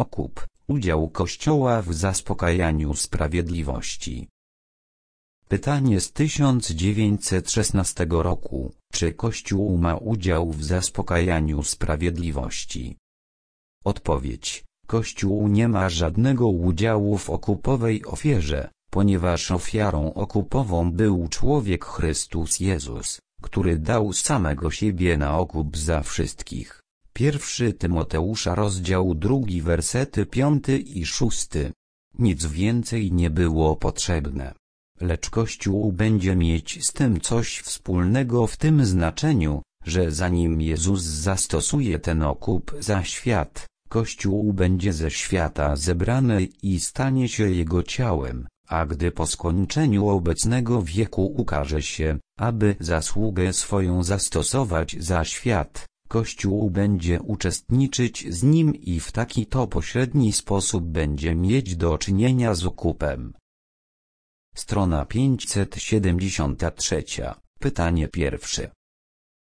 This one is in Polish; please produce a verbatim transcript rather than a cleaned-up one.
Okup, udział Kościoła w zaspokajaniu sprawiedliwości. Pytanie z tysiąc dziewięćset szesnastego roku. Czy Kościół ma udział w zaspokajaniu sprawiedliwości? Odpowiedź. Kościół nie ma żadnego udziału w okupowej ofierze, ponieważ ofiarą okupową był człowiek Chrystus Jezus, który dał samego siebie na okup za wszystkich. Pierwszy Tymoteusza rozdział drugi wersety piąty i szósty. Nic więcej nie było potrzebne. Lecz Kościół będzie mieć z tym coś wspólnego w tym znaczeniu, że zanim Jezus zastosuje ten okup za świat, Kościół będzie ze świata zebrany i stanie się Jego ciałem, a gdy po skończeniu obecnego wieku ukaże się, aby zasługę swoją zastosować za świat, Kościół będzie uczestniczyć z nim i w taki to pośredni sposób będzie mieć do czynienia z okupem. Strona pięćset siedemdziesiąt trzy. Pytanie pierwsze.